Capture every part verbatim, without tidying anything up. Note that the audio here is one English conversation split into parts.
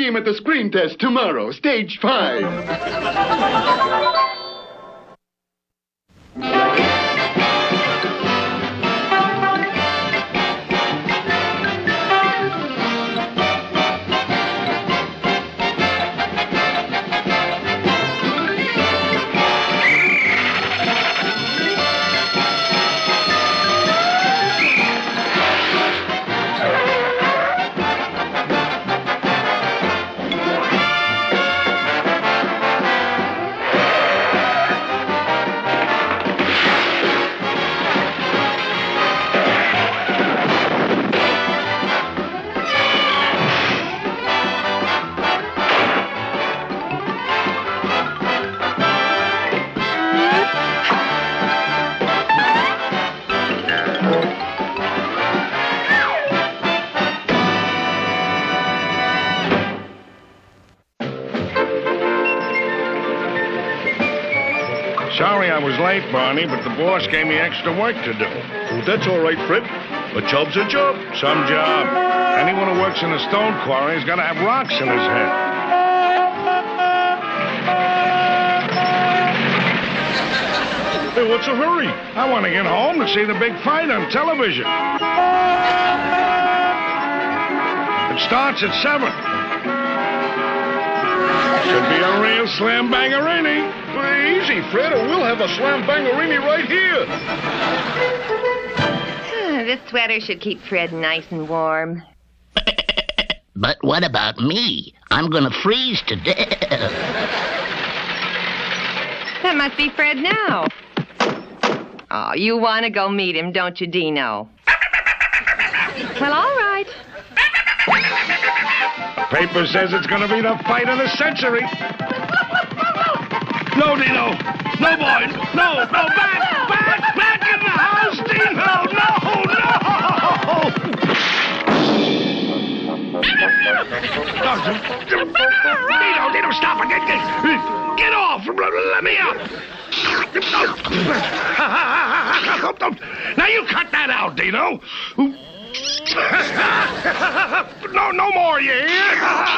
him at the screen test tomorrow, stage five. Sorry I was late, Barney, but the boss gave me extra work to do. Well, that's all right, Fred. A job's a job. Some job. Anyone who works in a stone quarry is going to have rocks in his head. Hey, what's the hurry? I want to get home to see the big fight on television. It starts at seven. Should be a real slam-bangerini. Easy, Fred, or we'll have a slam-bangerini right here. This sweater should keep Fred nice and warm. But what about me? I'm gonna freeze to death. That must be Fred now. Oh, you want to go meet him, don't you, Dino? Well, all right. The paper says it's going to be the fight of the century. No, Dino. No, boys. No, no, back, back, back in the house, Dino. No, no. Dino, Dino, stop it. Get, get, get off. Let me out. Now you cut that out, Dino. No, no more, you hear?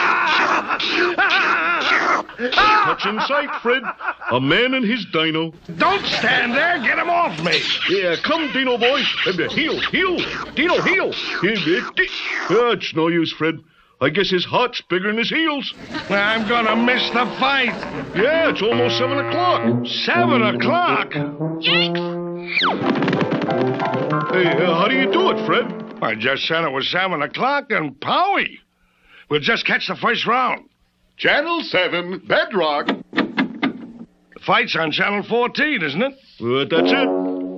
Touch in sight, Fred. A man and his dino. Don't stand there. Get him off me. Yeah, come, Dino boy. Heel, heel. Dino, heel. That's no use, Fred. I guess his heart's bigger than his heels. I'm gonna miss the fight. Yeah, it's almost seven o'clock. Seven o'clock? Hey, uh, how do you do it, Fred? I just said it was seven o'clock and Powie. We'll just catch the first round. Channel seven, Bedrock. The fight's on Channel fourteen, isn't it? Uh, that's it.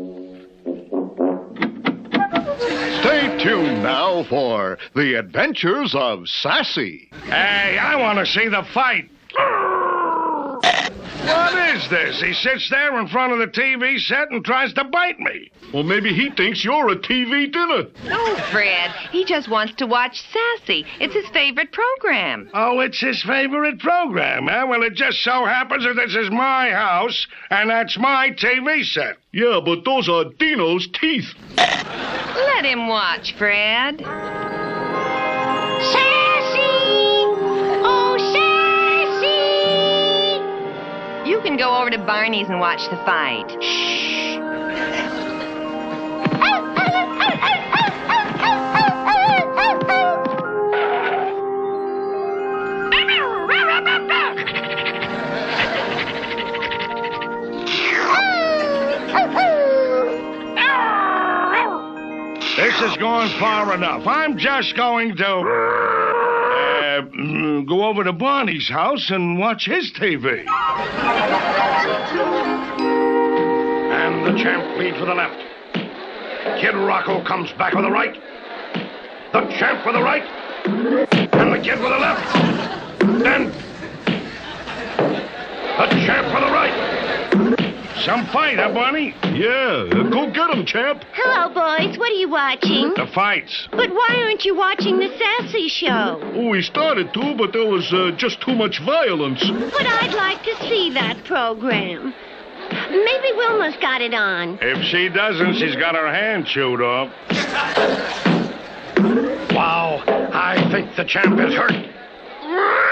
Stay tuned now for The Adventures of Sassy. Hey, I want to see the fight. What is this? He sits there in front of the T V set and tries to bite me. Well, maybe he thinks you're a T V dinner. No, Fred. He just wants to watch Sassy. It's his favorite program. Oh, it's his favorite program, huh? Well, it just so happens that this is my house, and that's my T V set. Yeah, but those are Dino's teeth. Let him watch, Fred. Sassy! Oh, Sassy! You can go over to Barney's and watch the fight. Shh. This is going far enough. I'm just going to uh, go over to Barney's house and watch his T V. And the champ leads with the left. Kid Rocco comes back with the right. The champ with the right. And the kid with the left. And the champ with the right. Some fight, huh, Barney? Yeah, uh, go get him, champ. Hello, boys. What are you watching? The fights. But why aren't you watching the Sassy Show? Oh, we started to, but there was uh, just too much violence. But I'd like to see that program. Maybe Wilma's got it on. If she doesn't, she's got her hand chewed off. Wow, I think the champ is hurt.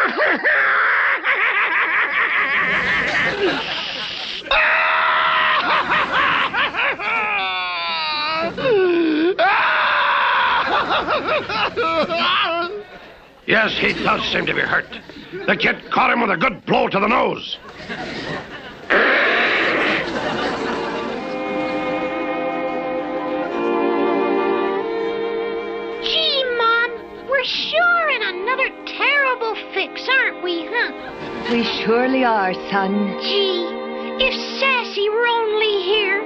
Yes, he does seem to be hurt. The kid caught him with a good blow to the nose. Gee, Mom, we're sure in another terrible fix, aren't we, huh? We surely are, son. Gee, if Sassy were only here.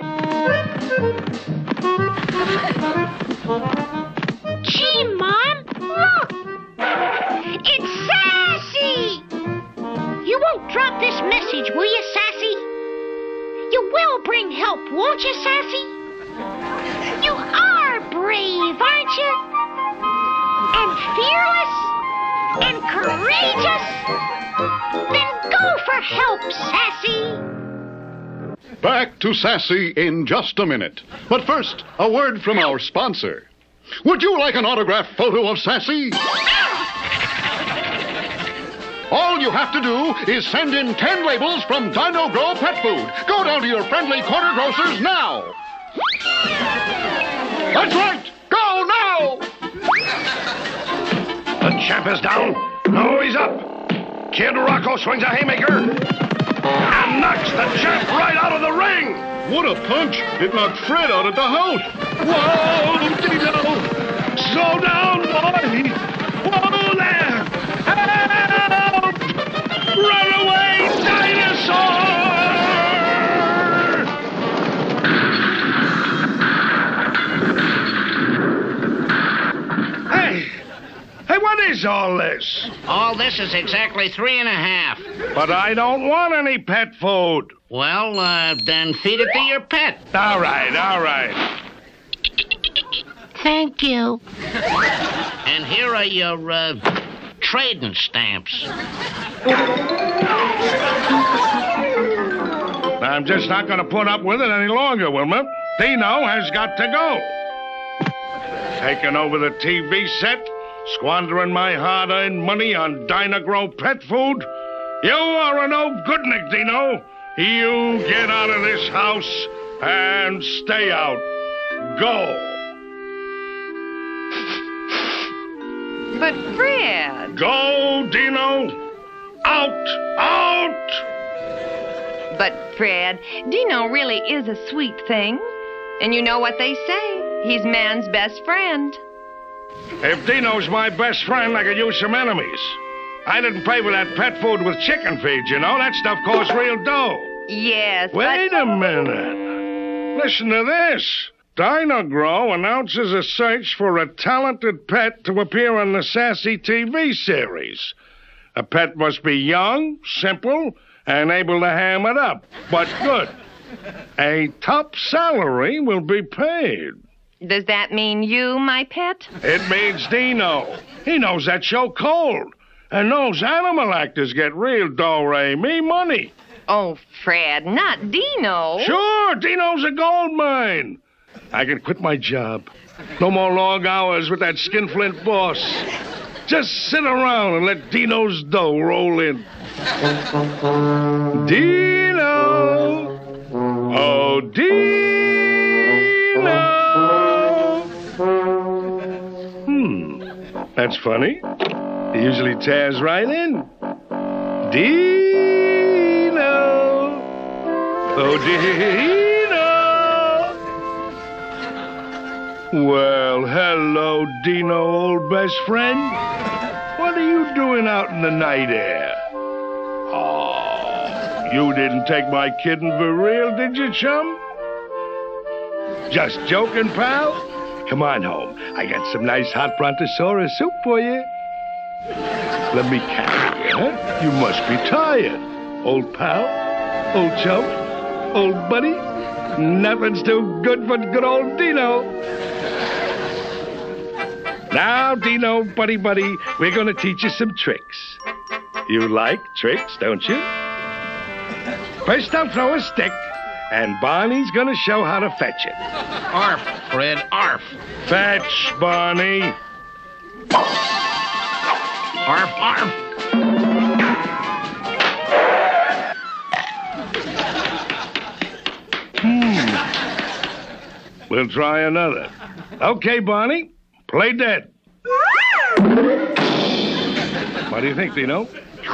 Gee, Mom, look! It's Sassy! You won't drop this message, will you, Sassy? You will bring help, won't you, Sassy? You are brave, aren't you? And fearless? And courageous? Then go for help, Sassy! Back to Sassy in just a minute. But first, a word from our sponsor. Would you like an autographed photo of Sassy? All you have to do is send in ten labels from Dino Grow Pet Food. Go down to your friendly corner grocers now. That's right. Go now. The champ is down. No, he's up. Kid Rocco swings a haymaker and knocks the champ right out of the ring. What a punch! It knocked Fred out at the house. Whoa, Dino! Slow down, boy! Whoa there! Help! Run away, dinosaur! Hey! Hey, what is all this? All this is exactly three and a half. But I don't want any pet food. Well, uh, then feed it to your pet. All right, all right. Thank you. And here are your, uh, trading stamps. I'm just not going to put up with it any longer, Wilma. Dino has got to go. Taking over the T V set, squandering my hard-earned money on Dynagrow pet food. You are a no good, Nick Dino. You get out of this house and stay out. Go. But Fred. Go, Dino. Out, out. But Fred, Dino really is a sweet thing. And you know what they say. He's man's best friend. If Dino's my best friend, I could use some enemies. I didn't pay for that pet food with chicken feed, you know. That stuff costs real dough. Yes, Wait but... a minute. Listen to this. Dynagrow announces a search for a talented pet to appear on the Sassy T V series. A pet must be young, simple, and able to ham it up, but good. A top salary will be paid. Does that mean you, my pet? It means Dino. He knows that show cold. And those animal actors get real do-re-mi money. Oh, Fred, not Dino. Sure, Dino's a gold mine. I can quit my job. No more long hours with that skinflint boss. Just sit around and let Dino's dough roll in. Dino! Oh, Dino! Hmm, that's funny. He usually tears right in. Dino! Oh, Dino! Well, hello, Dino, old best friend. What are you doing out in the night air? Oh, you didn't take my kitten for real, did you, chum? Just joking, pal? Come on home. I got some nice hot brontosaurus soup for you. Let me carry you, huh? You must be tired. Old pal? Old chum? Old buddy? Nothing's too good for good old Dino. Now, Dino, buddy, buddy, we're going to teach you some tricks. You like tricks, don't you? First, I'll throw a stick, and Barney's going to show how to fetch it. Arf, Fred, arf. Fetch, Barney. Arf, arf. Hmm. We'll try another. Okay, Barney. Play dead. What do you think, Dino?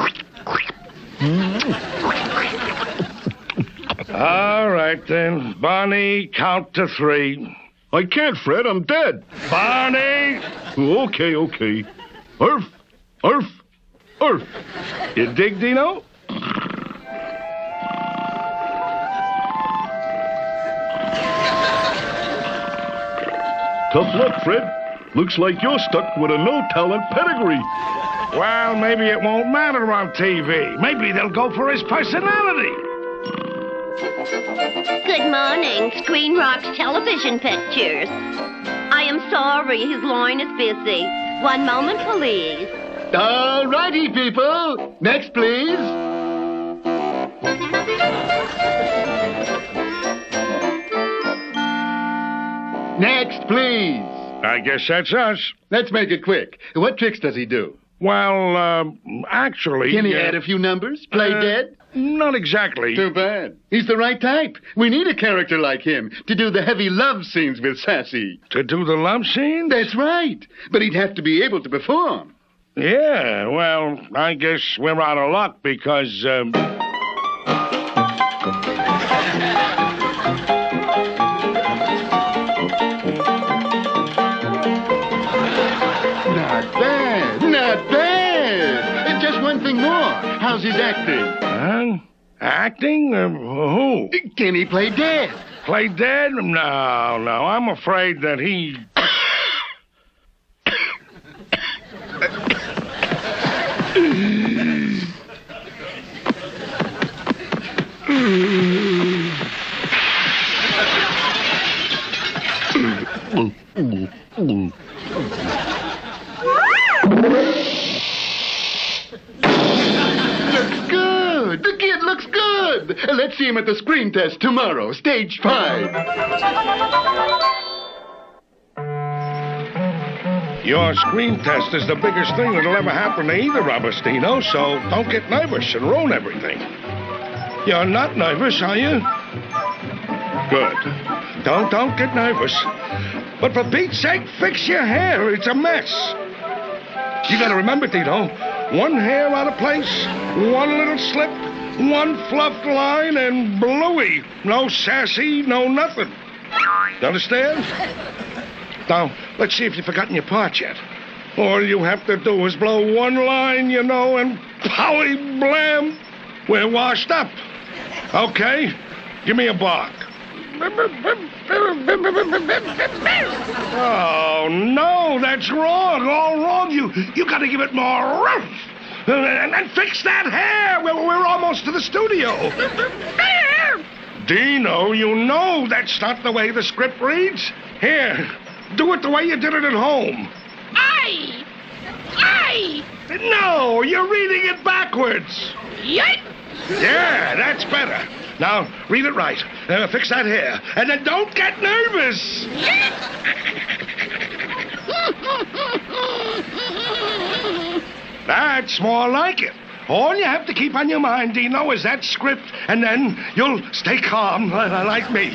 All right, then. Barney, count to three. I can't, Fred. I'm dead. Barney! Okay, okay. Earth, Earth, Earth. You dig, Dino? Tough luck, Fred. Looks like you're stuck with a no-talent pedigree. Well, maybe it won't matter on T V. Maybe they'll go for his personality. Good morning, Screen Rock's television pictures. I am sorry his line is busy. One moment, please. All righty, people. Next, please. Next, please. I guess that's us. Let's make it quick. What tricks does he do? Well, uh, actually... Can he uh, add a few numbers? Play uh, dead? Not exactly. Too bad. He's the right type. We need a character like him to do the heavy love scenes with Sassy. To do the love scene? That's right. But he'd have to be able to perform. Yeah, well, I guess we're out of luck because, um... Not bad. Not bad. And just one thing more. How's his acting? Huh? Acting? Uh, who? Can he play dead? Play dead? No, no. I'm afraid that he... Looks good. The kid looks good. Let's see him at the screen test tomorrow, stage five. Your screen test is the biggest thing that'll ever happen to either of us, Dino, so don't get nervous and ruin everything. You're not nervous, are you? Good. Don't, don't get nervous. But for Pete's sake, fix your hair. It's a mess. You gotta remember, Dino, one hair out of place, one little slip, one fluffed line, and Bluey. No Sassy, no nothing. You understand? Now, let's see if you've forgotten your part yet. All you have to do is blow one line, you know, and powy blam, we're washed up. Okay? Give me a bark. Oh, no, that's wrong. All wrong. You you got to give it more rough. And, and fix that hair. We're, we're almost to the studio. Dino, you know that's not the way the script reads. Here, do it the way you did it at home. Aye! Aye! No, you're reading it backwards. Yeet! Yeah, that's better. Now, read it right. Uh, fix that hair. And then don't get nervous. That's more like it. All you have to keep on your mind, Dino, is that script, and then you'll stay calm uh, like me.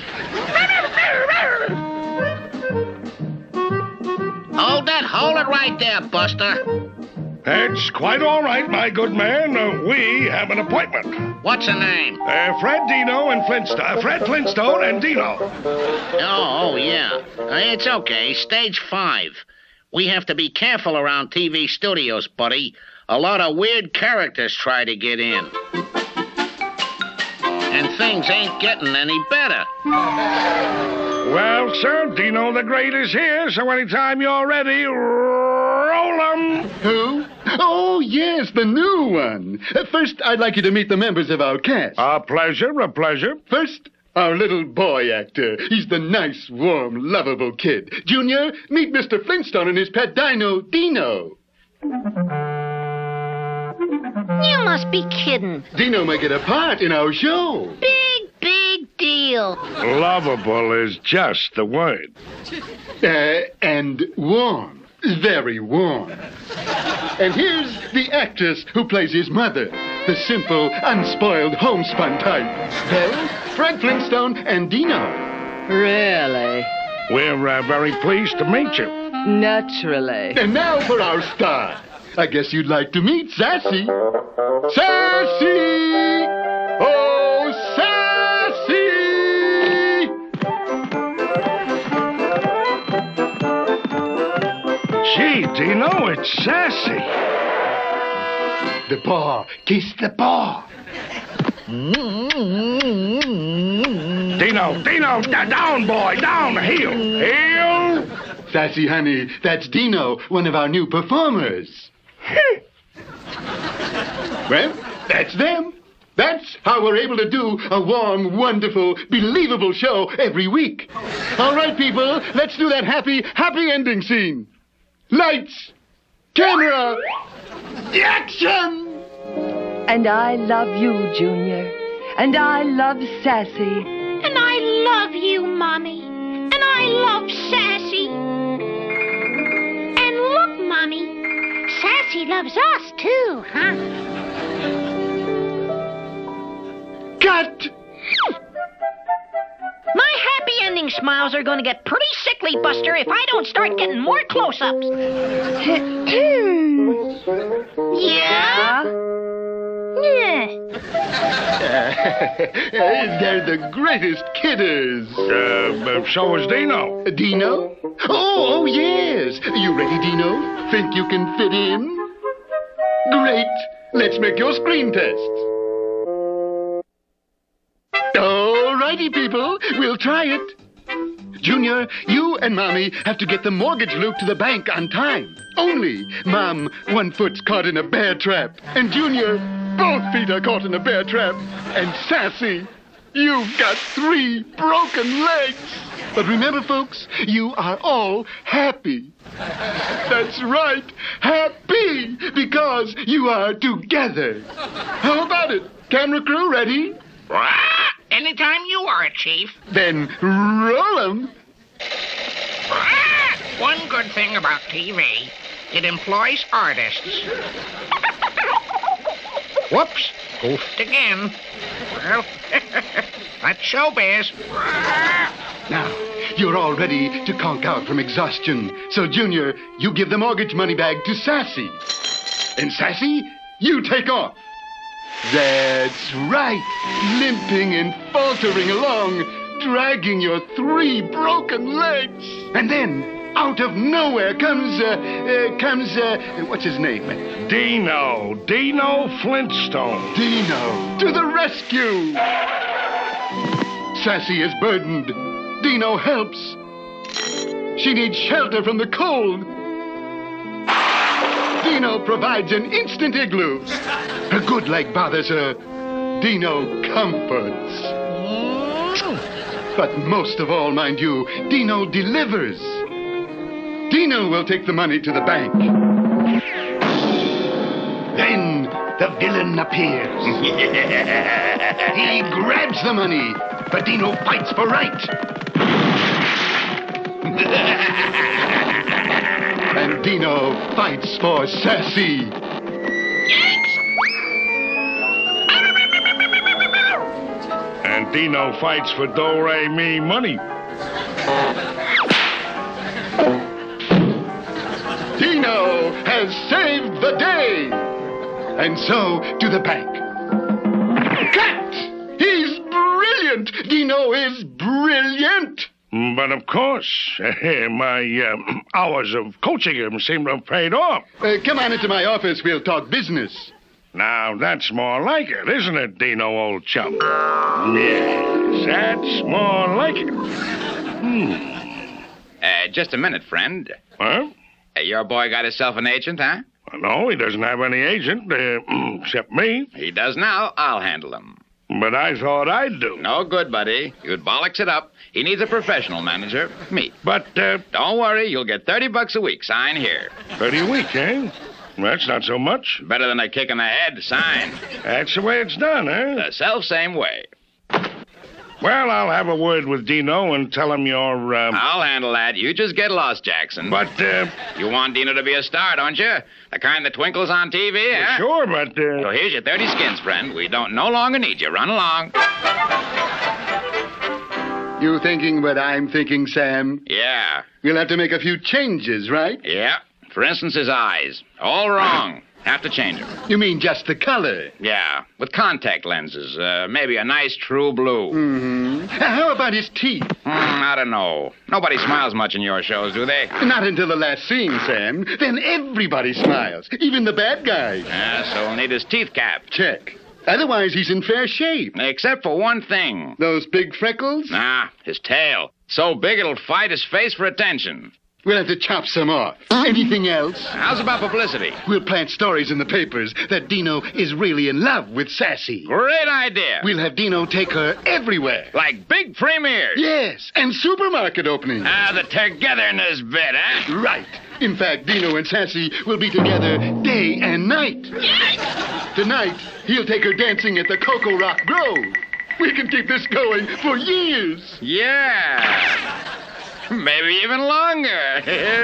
Hold that, hold it right there, Buster. That's quite all right, my good man. Uh, we have an appointment. What's her name? Uh, Fred, Dino, and Flintstone. Uh, Fred Flintstone and Dino. Oh, oh, yeah. Uh, it's okay. Stage five. We have to be careful around T V studios, buddy. A lot of weird characters try to get in. And things ain't getting any better. Well, sir, Dino the Great is here, so anytime you're ready, roll 'em. Who? Oh, yes, the new one. Uh, first, I'd like you to meet the members of our cast. A pleasure, a pleasure. First, our little boy actor. He's the nice, warm, lovable kid. Junior, meet Mister Flintstone and his pet dino, Dino. You must be kidding. Dino may get a part in our show. Big, big deal. Lovable is just the word. Uh, and warm. Very warm. And here's the actress who plays his mother. The simple, unspoiled, homespun type. Well, Fred Flintstone and Dino. Really? We're uh, very pleased to meet you. Naturally. And now for our star. I guess you'd like to meet Sassy. Sassy! Oh, Sassy! Gee, Dino, it's Sassy. The paw. Kiss the paw. Dino, Dino, d- down, boy, down, heel, heel. Sassy, honey, that's Dino, one of our new performers. Well, that's them. That's how we're able to do a warm, wonderful, believable show every week. All right, people, let's do that happy, happy ending scene. Lights, camera, action! And I love you, Junior. And I love Sassy. And I love you, Mommy. And I love Sassy. And look, Mommy, Sassy loves us too, huh? Cut! My happy ending smiles are going to get pretty sickly, Buster, if I don't start getting more close-ups. Yeah? Yeah. They're the greatest kidders. Uh, so is Dino. Dino? Oh, oh, yes. You ready, Dino? Think you can fit in? Great. Let's make your screen test. All righty, people. We'll try it. Junior, you and Mommy have to get the mortgage loop to the bank on time. Only, Mom, one foot's caught in a bear trap. And Junior, both feet are caught in a bear trap. And Sassy, you've got three broken legs. But remember, folks, you are all happy. That's right, happy, because you are together. How about it? Camera crew, ready? Anytime you are, Chief. Then roll 'em. One good thing about T V, it employs artists. Whoops, goofed again. Well, that's showbiz. Now, you're all ready to conk out from exhaustion. So, Junior, you give the mortgage money bag to Sassy. And Sassy, you take off. That's right. Limping and faltering along, dragging your three broken legs. And then, out of nowhere comes, uh, uh comes, uh, what's his name? Dino, Dino Flintstone. Dino, to the rescue. Sassy is burdened. Dino helps. She needs shelter from the cold. Dino provides an instant igloo. Her good leg bothers her. Dino comforts. But most of all, mind you, Dino delivers. Dino will take the money to the bank. Then the villain appears. He grabs the money, but Dino fights for right. And Dino fights for Sassy. And Dino fights for Do-Re-Mi money. Dino has saved the day. And so to the bank. Cut! He's brilliant. Dino is brilliant. But of course, my uh, hours of coaching him seem to have paid off. Uh, come on into my office. We'll talk business. Now, that's more like it, isn't it, Dino, old chum? Yes, that's more like it. Hmm. Uh, just a minute, friend. Huh? Uh, your boy got himself an agent, huh? No, he doesn't have any agent, uh, except me. He does now. I'll handle him. But I thought I'd do. No good, buddy. You'd bollocks it up. He needs a professional manager. Me. But, uh... Don't worry. You'll get thirty bucks a week. Sign here. thirty a week, eh? That's not so much. Better than a kick in the head. Sign. That's the way it's done, eh? The self-same way. Well, I'll have a word with Dino and tell him you're, um... I'll handle that. You just get lost, Jackson. But, uh... You want Dino to be a star, don't you? The kind that twinkles on T V, well, huh? Sure, but, uh... So here's your thirty skins, friend. We don't no longer need you. Run along. You thinking what I'm thinking, Sam? Yeah. We'll have to make a few changes, right? Yeah. For instance, his eyes. All wrong. Have to change them. You mean just the color? Yeah, with contact lenses. Uh, maybe a nice true blue. Mm-hmm. How about his teeth? Hmm, I don't know. Nobody smiles much in your shows, do they? Not until the last scene, Sam. Then everybody smiles, even the bad guys. Yeah, so we'll need his teeth capped. Check. Otherwise, he's in fair shape. Except for one thing. Those big freckles? Nah, his tail. So big it'll fight his face for attention. We'll have to chop some off. Anything else? How's about publicity? We'll plant stories in the papers that Dino is really in love with Sassy. Great idea. We'll have Dino take her everywhere. Like big premieres. Yes, and supermarket openings. Ah, the togetherness bit, huh? Right. In fact, Dino and Sassy will be together day and night. Tonight, he'll take her dancing at the Coco Rock Grove. We can keep this going for years. Yeah. Maybe even longer.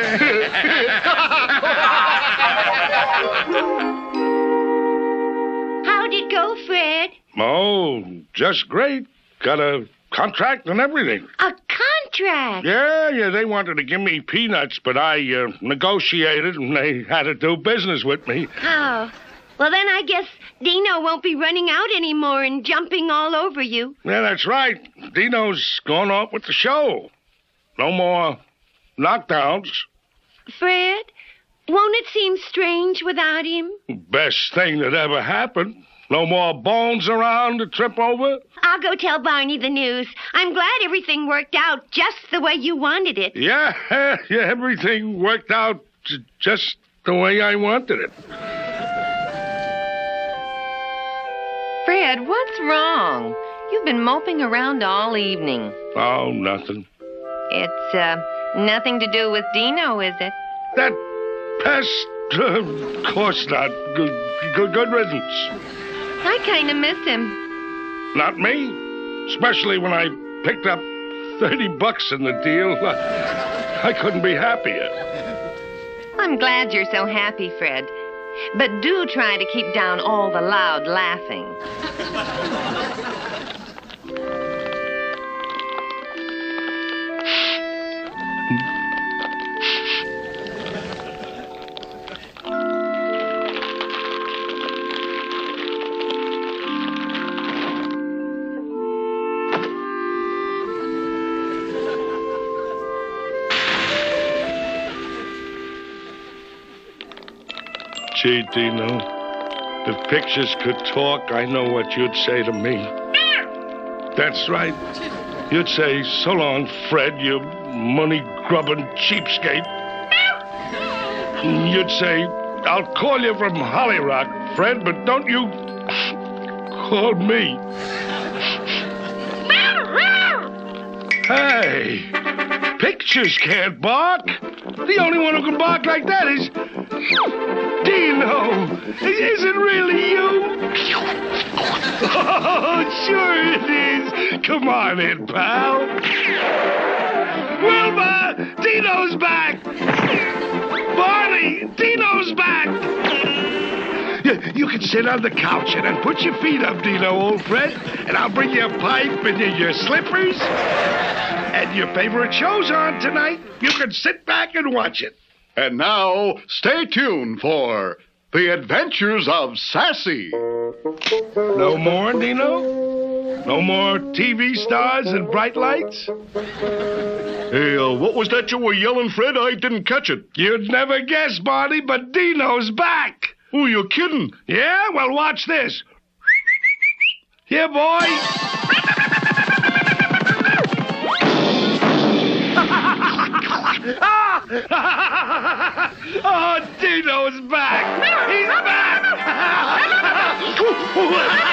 How'd it go, Fred? Oh, just great. Got a contract and everything. A contract? Yeah, yeah, they wanted to give me peanuts, but I uh, negotiated and they had to do business with me. Oh. Well, then I guess Dino won't be running out anymore and jumping all over you. Yeah, that's right. Dino's gone off with the show. No more knockdowns. Fred, won't it seem strange without him? Best thing that ever happened. No more bones around to trip over. I'll go tell Barney the news. I'm glad everything worked out just the way you wanted it. Yeah, yeah, everything worked out j- just the way I wanted it. Fred, what's wrong? You've been moping around all evening. Oh, nothing. It's, uh, nothing to do with Dino, is it? That pest, uh, of course not. Good, good, good riddance. I kind of miss him. Not me. Especially when I picked up thirty bucks in the deal. I couldn't be happier. I'm glad you're so happy, Fred. But do try to keep down all the loud laughing. Gee, Dino, if pictures could talk, I know what you'd say to me. That's right. You'd say, so long, Fred, you money-grubbing cheapskate. You'd say, I'll call you from Holly Rock, Fred, but don't you call me. Hey, pictures can't bark. The only one who can bark like that is Dino. Is it really you? Oh, sure it is. Come on in, pal. Wilma, Dino's back. Barney, Dino's back. You, you can sit on the couch and then put your feet up, Dino, old friend, and I'll bring you a pipe and your slippers. And your favorite show's on tonight. You can sit back and watch it. And now, stay tuned for The Adventures of Sassy. No more, Dino? No more T V stars and bright lights? Hey, uh, what was that you were yelling, Fred? I didn't catch it. You'd never guess, Barney, but Dino's back. Oh, you're kidding. Yeah? Well, watch this. Here, boy. Oh, Dino's back! He's back!